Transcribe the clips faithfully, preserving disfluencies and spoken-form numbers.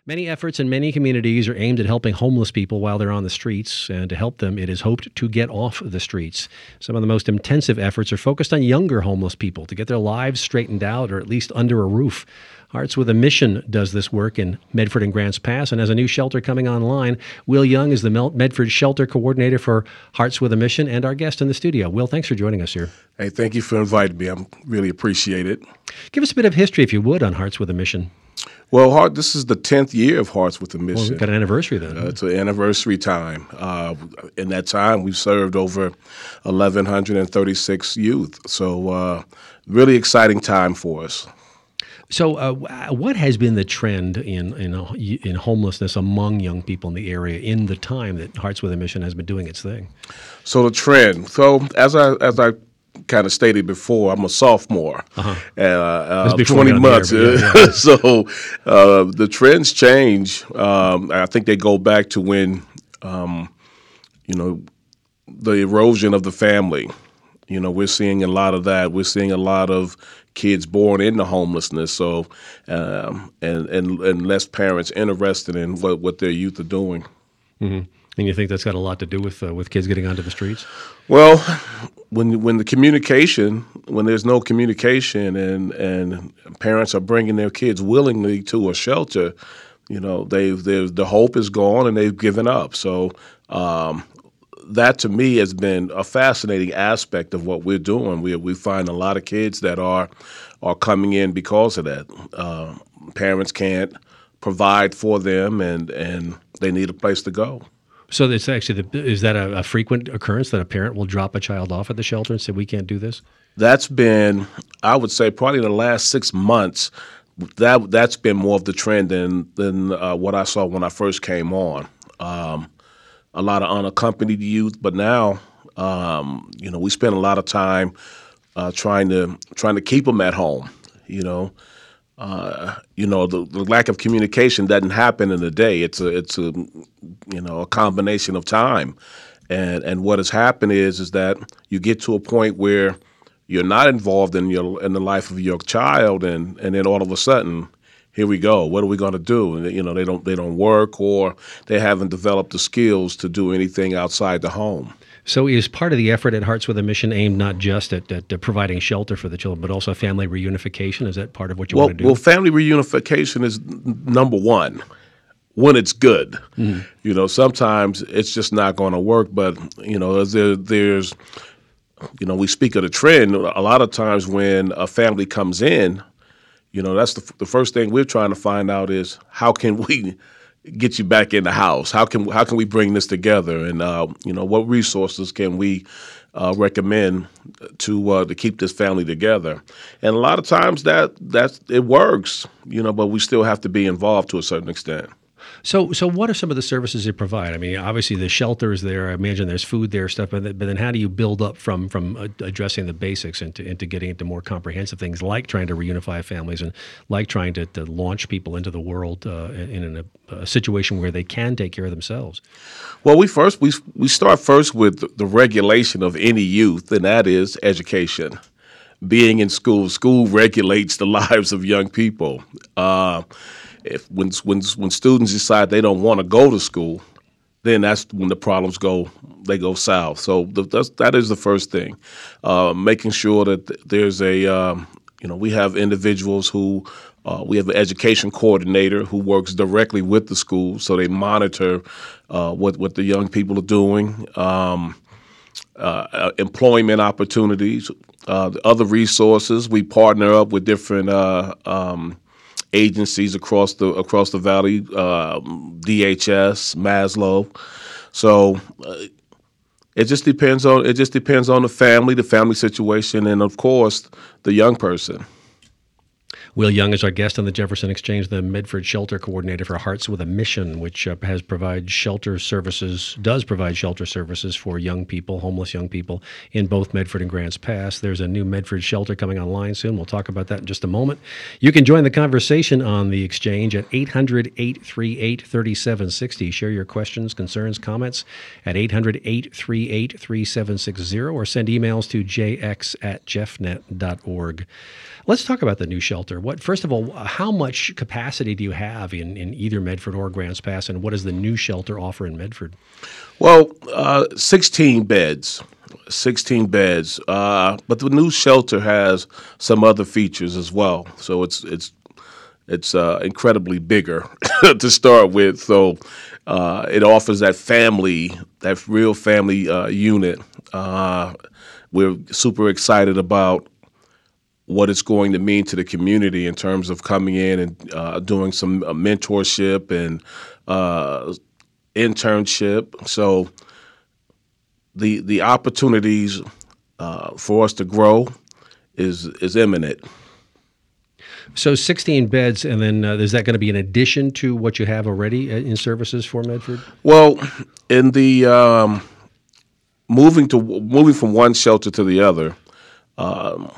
Many efforts in many communities are aimed at helping homeless people while they're on the streets, and to help them, it is hoped to get off the streets. Some of the most intensive efforts are focused on younger homeless people to get their lives straightened out, or at least under a roof. Hearts with a Mission does this work in Medford and Grants Pass, and has a new shelter coming online. Will Young is the Medford Shelter Coordinator for Hearts with a Mission, and our guest in the studio. Will, thanks for joining us here. Hey, thank you for inviting me. I really appreciate it. Give us a bit of history, if you would, on Hearts with a Mission. Well, Heart, this is the tenth year of Hearts with a Mission. Well, we've got an anniversary then. Uh, it's an anniversary time. Uh, in that time, we've served over one thousand one hundred thirty-six youth. So uh, really exciting time for us. So uh, what has been the trend in, in in homelessness among young people in the area in the time that Hearts with a Mission has been doing its thing? So the trend. So as I as I kind of stated before, I'm a sophomore. Uh-huh. Uh, uh, twenty months. Here, yeah, yeah. So uh, the trends change. Um, I think they go back to when, um, you know, the erosion of the family. You know, we're seeing a lot of that. We're seeing a lot of kids born into homelessness. So, um, and, and and less parents interested in what, what their youth are doing. Mm-hmm. And you think that's got a lot to do with uh, with kids getting onto the streets? Well, when when the communication, when there's no communication, and and parents are bringing their kids willingly to a shelter, you know, they've they've the hope is gone and they've given up. So um, that to me has been a fascinating aspect of what we're doing. We we find a lot of kids that are are coming in because of that. Uh, parents can't provide for them, and and they need a place to go. So it's actually the, is that a, a frequent occurrence that a parent will drop a child off at the shelter and say, we can't do this? That's been, I would say, probably in the last six months, that, that's been more of the trend than, than uh, what I saw when I first came on. Um, a lot of unaccompanied youth, but now, um, you know, we spend a lot of time uh, trying to trying to keep them at home, you know. Uh, you know, the, the lack of communication doesn't happen in a day. It's a, it's a, you know, a combination of time, and and what has happened is is that you get to a point where you're not involved in your in the life of your child, and and then all of a sudden, here we go. What are we going to do? And you know, they don't they don't work, or they haven't developed the skills to do anything outside the home. So is part of the effort at Hearts with a Mission aimed not just at, at, at providing shelter for the children, but also family reunification? Is that part of what you well, want to do? Well, family reunification is number one when it's good. Mm-hmm. You know, sometimes it's just not going to work, but, you know, there, there's, you know, we speak of the trend. A lot of times when a family comes in, you know, that's the, the first thing we're trying to find out is how can we get you back in the house? How can how can we bring this together? And uh, you know, what resources can we uh, recommend to uh, to keep this family together? And a lot of times that that's it works, you know, but we still have to be involved to a certain extent. So, so what are some of the services they provide? I mean, obviously the shelter is there. I imagine there's food there, stuff. But then, but then how do you build up from from addressing the basics into into getting into more comprehensive things, like trying to reunify families and like trying to, to launch people into the world uh, in, in a, a situation where they can take care of themselves? Well, we first we we start first with the regulation of any youth, and that is education. Being in school, school regulates the lives of young people. Uh, If when when when students decide they don't want to go to school, then that's when the problems go they go south. So the, that's, that is the first thing, uh, making sure that there's a um, you know we have individuals who uh, we have an education coordinator who works directly with the school, so they monitor uh, what what the young people are doing, um, uh, employment opportunities, uh, other resources. We partner up with different. Uh, um, agencies across the across the valley, uh, D H S, Maslow. So uh, it just depends on it just depends on the family, the family situation, and of course the young person. Will Young is our guest on the Jefferson Exchange, the Medford Shelter Coordinator for Hearts with a Mission, which uh, has provide shelter services, does provide shelter services for young people, homeless young people, in both Medford and Grants Pass. There's a new Medford shelter coming online soon. We'll talk about that in just a moment. You can join the conversation on the Exchange at eight hundred, eight three eight, three seven six zero. Share your questions, concerns, comments at eight hundred, eight three eight, three seven six zero, or send emails to j x at jeff net dot org. Let's talk about the new shelter. What first of all, how much capacity do you have in, in either Medford or Grants Pass, and what does the new shelter offer in Medford? Well, uh, sixteen beds. sixteen beds, uh, but the new shelter has some other features as well. So it's it's it's uh, incredibly bigger to start with. So uh, it offers that family, that real family uh, unit. Uh, we're super excited about what it's going to mean to the community in terms of coming in and uh, doing some uh, mentorship and uh, internship. So the the opportunities uh, for us to grow is is imminent. So sixteen beds, and then uh, is that going to be in addition to what you have already in services for Medford? Well, in the um, moving to moving from one shelter to the other um,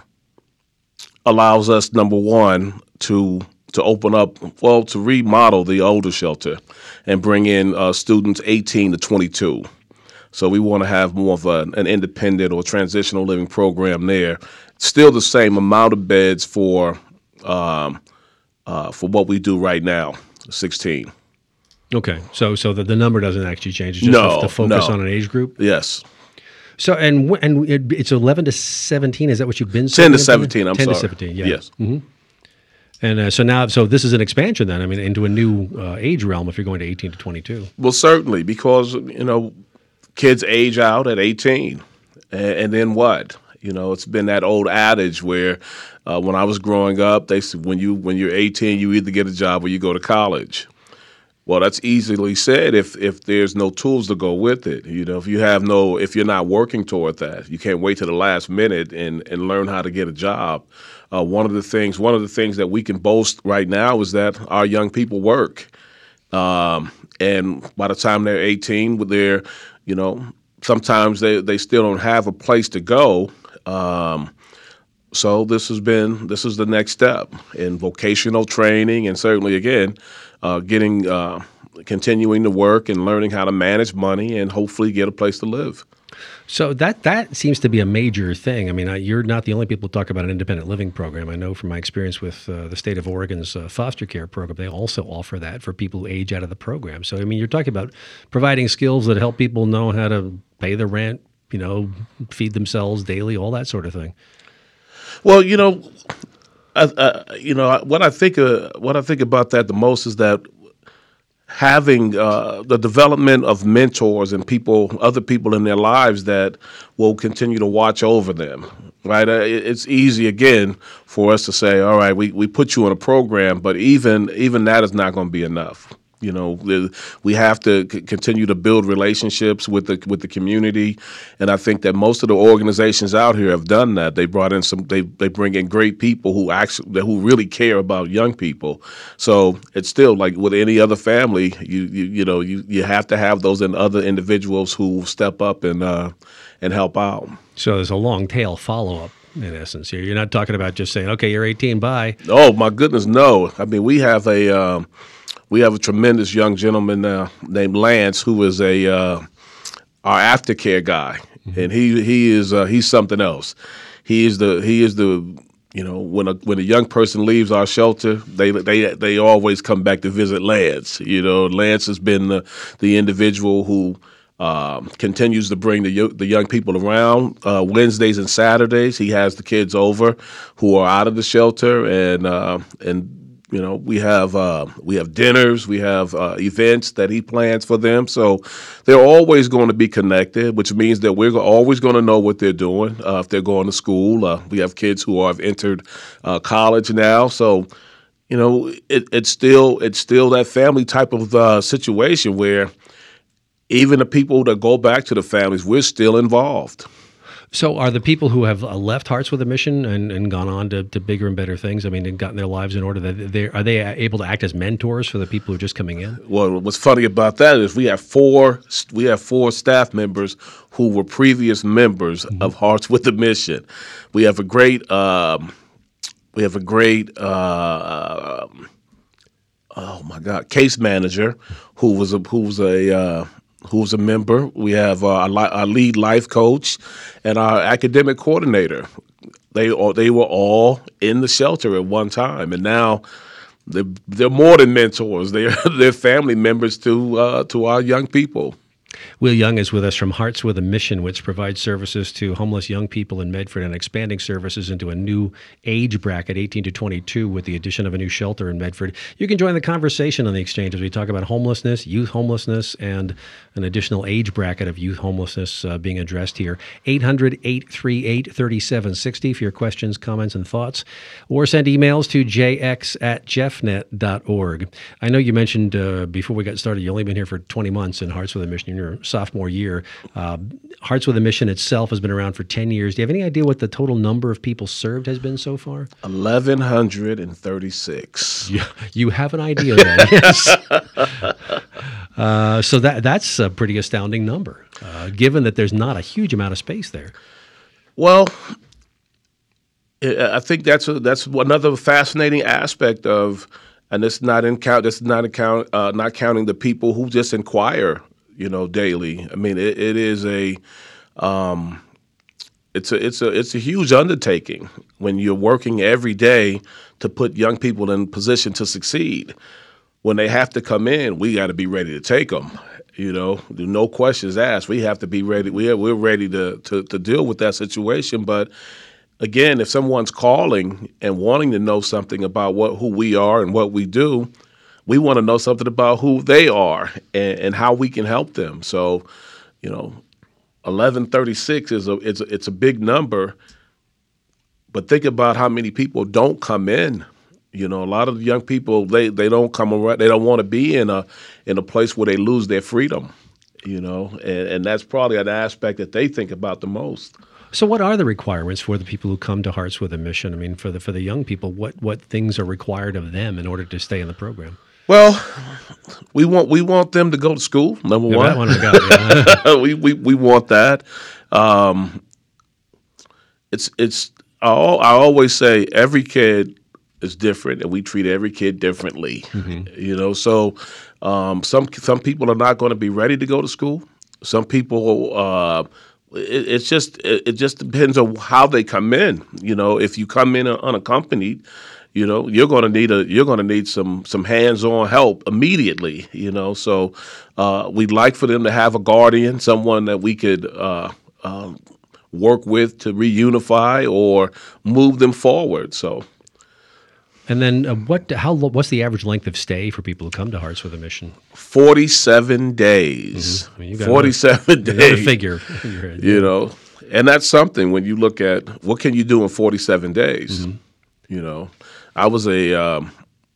allows us, number one, to to open up, well, to remodel the older shelter and bring in uh, students eighteen to twenty-two. So we want to have more of a, an independent or transitional living program there. Still the same amount of beds for um, uh, for what we do right now, sixteen. Okay, so so the, the number doesn't actually change. It's just No, the, the focus no. on an age group. Yes. So and wh- and it, it's eleven to seventeen. Is that what you've been? ten to serving? seventeen. I'm ten sorry. to seventeen. Yeah. Yes. Mm-hmm. And uh, so now, so this is an expansion then. I mean, into a new uh, age realm if you're going to eighteen to twenty-two. Well, certainly, because you know, kids age out at eighteen, and, and then what? You know, it's been that old adage where uh, when I was growing up, they said when you when you're eighteen, you either get a job or you go to college. Well, that's easily said if if there's no tools to go with it. You know, if you have no, if you're not working toward that, you can't wait to the last minute and and learn how to get a job. Uh, one of the things, one of the things that we can boast right now is that our young people work, um, and by the time they're eighteen, they're, you know, sometimes they they still don't have a place to go. Um, so this has been this is the next step in vocational training, and certainly again. Uh, getting, uh, continuing to work and learning how to manage money and hopefully get a place to live. So that that seems to be a major thing. I mean, I, you're not the only people who talk about an independent living program. I know from my experience with uh, the state of Oregon's uh, foster care program, they also offer that for people who age out of the program. So, I mean, you're talking about providing skills that help people know how to pay the rent, you know, feed themselves daily, all that sort of thing. Well, you know, I, I, you know what I think. Uh, what I think about that the most is that having uh, the development of mentors and people, other people in their lives that will continue to watch over them. Right? Uh, it, it's easy again for us to say, "All right, we, we put you in a program," but even even that is not going to be enough. You know, we have to c- continue to build relationships with the with the community, and I think that most of the organizations out here have done that. They brought in some, they they bring in great people who actually who really care about young people. So it's still like with any other family, you you you know you, you have to have those and other individuals who step up and uh, and help out. So there's a long tail follow up. In essence, here you're not talking about just saying, "Okay, you're eighteen, bye." Oh my goodness, no! I mean, we have a. Um, We have a tremendous young gentleman uh, named Lance, who is a uh, our aftercare guy, mm-hmm. and he he is uh, he's something else. He is the he is the you know when a when a young person leaves our shelter, they they they always come back to visit Lance. You know, Lance has been the the individual who um, continues to bring the the young people around. Uh, Wednesdays and Saturdays, he has the kids over who are out of the shelter, and uh, and. You know, we have uh, we have dinners, we have uh, events that he plans for them. So they're always going to be connected, which means that we're always going to know what they're doing uh, if they're going to school. Uh, we have kids who have entered uh, college now. So, you know, it, it's still it's still that family type of uh, situation where even the people that go back to the families, we're still involved. So are the people who have uh, left Hearts with a Mission and, and gone on to, to bigger and better things, I mean, and gotten their lives in order, that they are they able to act as mentors for the people who are just coming in? Well, what's funny about that is we have four we have four staff members who were previous members mm-hmm. of Hearts with a Mission. We have a great um, we have a great uh, oh my God case manager who was a who was a uh, who's a member. We have uh, our, our lead life coach and our academic coordinator. they all they were all in the shelter at one time, and now they're, they're more than mentors. They're they're family members to uh, to our young people. Will Young is with us from Hearts with a Mission, which provides services to homeless young people in Medford and expanding services into a new age bracket, eighteen to twenty-two, with the addition of a new shelter in Medford. You can join the conversation on the exchange as we talk about homelessness, youth homelessness, and an additional age bracket of youth homelessness uh, being addressed here. eight hundred, eight three eight, three seven six zero for your questions, comments, and thoughts, or send emails to j x at jeffnet dot org. I know you mentioned uh, before we got started, you've only been here for twenty months in Hearts with a Mission, in your sophomore year. Uh, Hearts with a Mission itself has been around for ten years. Do you have any idea what the total number of people served has been so far? eleven thirty-six. You, you have an idea then, yes. Uh, so that that's a pretty astounding number, uh, given that there's not a huge amount of space there. Well, I think that's a, that's another fascinating aspect of, and this is not in count. This is not in count, uh, not counting the people who just inquire, you know, daily. I mean, it, it is a, um, it's a it's a it's a huge undertaking when you're working every day to put young people in position to succeed. When they have to come in, we got to be ready to take them. You know, no questions asked. We have to be ready. We are, we're ready to, to to deal with that situation. But again, if someone's calling and wanting to know something about what who we are and what we do, we want to know something about who they are and, and how we can help them. So, you know, eleven thirty-six is a it's a, it's a big number. But think about how many people don't come in. You know, a lot of the young people, they, they don't come around, they don't want to be in a in a place where they lose their freedom, you know, and, and that's probably an aspect that they think about the most. So what are the requirements for the people who come to Hearts with a Mission? I mean, for the for the young people, what, what things are required of them in order to stay in the program? Well, we want we want them to go to school, number yeah, one. That one I got, yeah. we, we we want that. Um, it's it's I, I always say every kid is different, and we treat every kid differently. Mm-hmm. You know, so um, some some people are not going to be ready to go to school. Some people, uh, it, it's just it, it just depends on how they come in. You know, if you come in unaccompanied, you know, you're going to need a you're going to need some some hands-on help immediately. You know, so uh, we'd like for them to have a guardian, someone that we could uh, uh, work with to reunify or move them forward. So. And then uh, what? How? What's the average length of stay for people who come to Hearts with a Mission? Forty-seven days. Mm-hmm. I mean, you got Forty-seven another, days. Another figure. In your head. You know, and that's something when you look at what can you do in forty-seven days. Mm-hmm. You know, I was a um,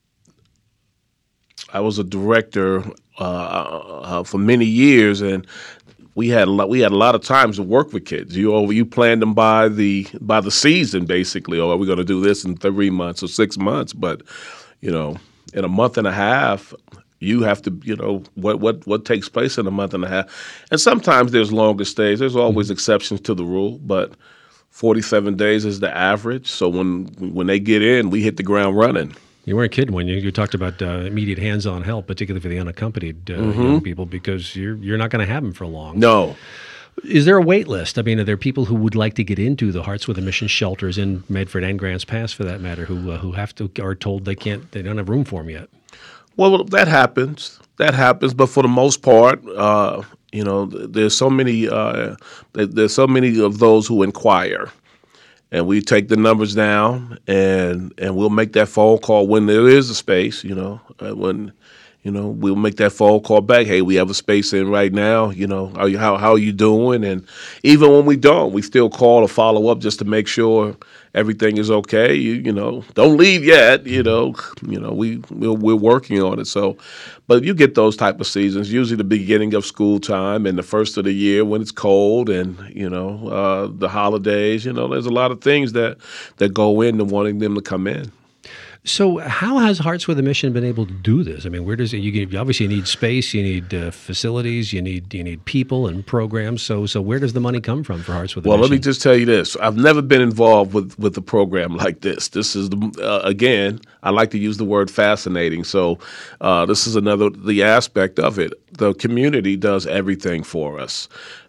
I was a director uh, uh, for many years, and we had a lot, we had a lot of times to work with kids. You you planned them by the by the season, basically. Or are we going to do this in three months or six months? But you know, in a month and a half, you have to you know what what what takes place in a month and a half. And sometimes there's longer stays. There's always mm-hmm. exceptions to the rule, but forty-seven days is the average. So when when they get in, we hit the ground running. You weren't kidding when you, you talked about uh, immediate hands-on help, particularly for the unaccompanied uh, mm-hmm. young people, because you're you're not going to have them for long. No. Is there a wait list? I mean, are there people who would like to get into the Hearts with a Mission shelters in Medford and Grants Pass, for that matter, who uh, who have to are told they can't, they don't have room for them yet? Well, that happens. That happens, but for the most part, uh, you know, there's so many uh, there's so many of those who inquire. And we take the numbers down, and and we'll make that phone call when there is a space. You know, when you know we'll make that phone call back. Hey, we have a space in right now. You know, are you, how how are you doing? And even when we don't, we still call or follow up just to make sure everything is okay. You you know, don't leave yet. You know, you know we we're, we're working on it. So, but you get those type of seasons. Usually the beginning of school time and the first of the year when it's cold, and you know uh, the holidays. You know, there's a lot of things that that go into wanting them to come in. So how has Hearts with a Mission been able to do this? I mean, where does it, you, you obviously need space, you need uh, facilities, you need you need people and programs. So so where does the money come from for Hearts with a well, Mission? Well, let me just tell you this. I've never been involved with, with a program like this. This is, the, uh, again, I like to use the word fascinating. So uh, this is another, the aspect of it. The community does everything for us.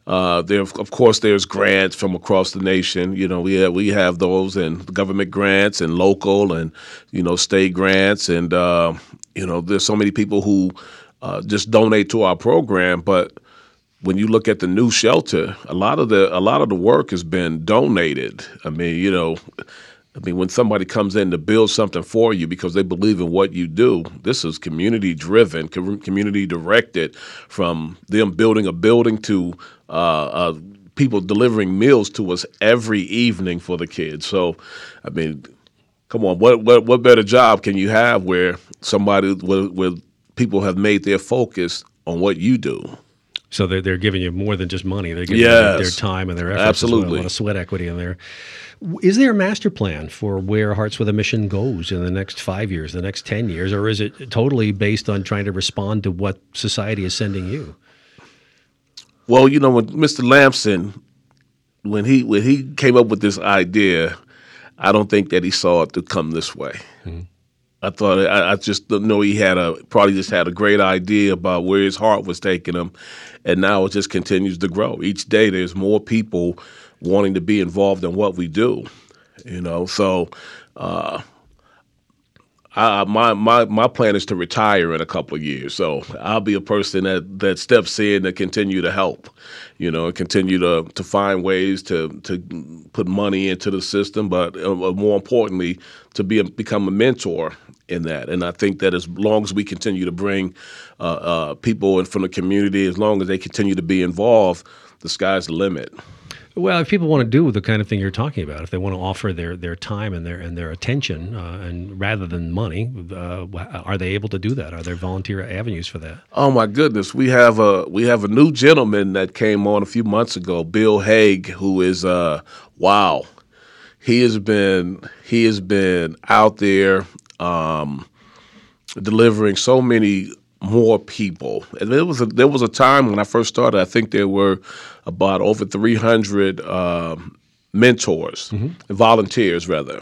Uh, there, of course, there's grants from across the nation. You know, we have, we have those, and government grants, and local, and you know, state grants, and uh, you know, there's so many people who uh, just donate to our program. But when you look at the new shelter, a lot of the a lot of the work has been donated. I mean, you know. I mean, when somebody comes in to build something for you because they believe in what you do, this is community-driven, com- community-directed, from them building a building to uh, uh, people delivering meals to us every evening for the kids. So, I mean, come on, what what, what better job can you have where somebody, where, where people have made their focus on what you do? So they're, they're giving you more than just money. They're giving yes. you their, their time and their efforts. Absolutely. As well. A lot of sweat equity in there. Is there a master plan for where Hearts with a Mission goes in the next five years, the next ten years, or is it totally based on trying to respond to what society is sending you? Well, you know, when Mister Lamson, when he when he came up with this idea, I don't think that he saw it to come this way. Mm-hmm. I thought I, I just know he had a probably just had a great idea about where his heart was taking him, and now it just continues to grow. Each day, there's more people wanting to be involved in what we do, you know. So, uh, I, my my my plan is to retire in a couple of years. So I'll be a person that, that steps in to continue to help, you know, and continue to to find ways to to put money into the system, but uh, more importantly, to be a, become a mentor in that. And I think that as long as we continue to bring uh, uh, people in from the community, as long as they continue to be involved, the sky's the limit. Well, if people want to do the kind of thing you're talking about, if they want to offer their, their time and their and their attention, uh, and rather than money, uh, are they able to do that? Are there volunteer avenues for that? Oh my goodness, we have a we have a new gentleman that came on a few months ago, Bill Haig, who is uh, wow, he has been he has been out there um, delivering so many more people. And there was a, there was a time when I first started, I think there were about over three hundred uh, mentors, mm-hmm. volunteers rather.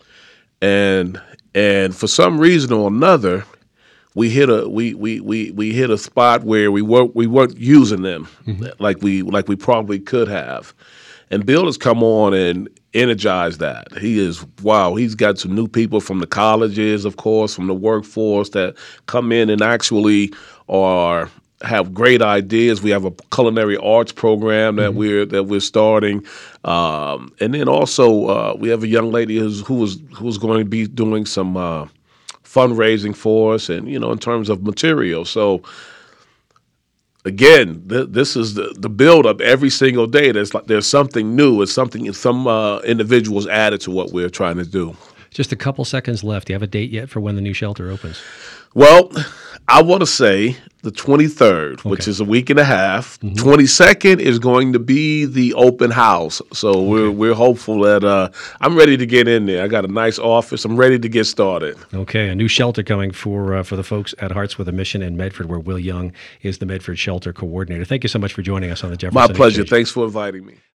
And and for some reason or another, we hit a we we we, we hit a spot where we weren't we weren't using them mm-hmm. like we like we probably could have. And Bill has come on and energized that. He is, wow, he's got some new people from the colleges, of course, from the workforce that come in and actually are have great ideas. We have a culinary arts program that mm-hmm. we're that we're starting, um, and then also uh, we have a young lady who's who was who was going to be doing some uh, fundraising for us, and you know, in terms of material. So. Again, th- this is the, the build-up every single day. There's like there's something new. It's something some uh, individuals added to what we're trying to do. Just a couple seconds left. Do you have a date yet for when the new shelter opens? Well, I want to say the twenty-third, okay. which is a week and a half. Mm-hmm. twenty-second is going to be the open house. So okay. we're we're hopeful that uh, I'm ready to get in there. I got a nice office. I'm ready to get started. Okay, a new shelter coming for uh, for the folks at Hearts with a Mission in Medford, where Will Young is the Medford Shelter Coordinator. Thank you so much for joining us on the Jefferson My pleasure. Exchange. Thanks for inviting me.